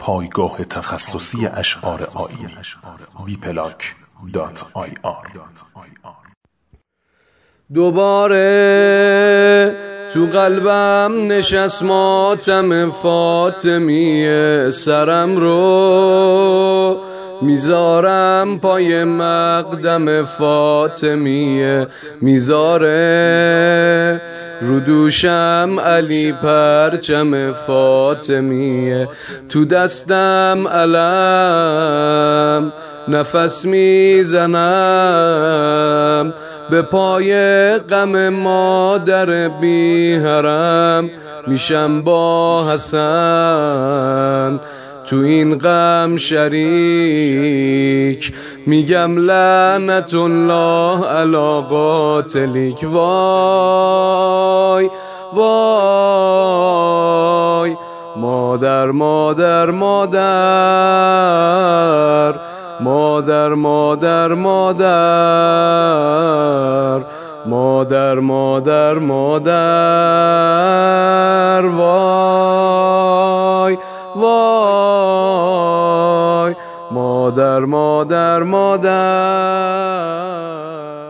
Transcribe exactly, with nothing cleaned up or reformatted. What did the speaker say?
پایگاه تخصصی اشعار آیینی بی پلاک دات آی آر. دوباره تو قلبم نشست ماتم فاطمیه، سرم رو میذارم پای مقدم فاطمیه، میذاره رو دوشم علی پرچم فاطمیه، تو دستم علم نفس میزنم، به پای غم مادر بی حرم میشم با حسن تو این غم شریک، میگم لعنت الله علی قاتلیک. وای وای مادر مادر مادر مادر مادر مادر مادر مادر مادر وای وای مادر مادر مادر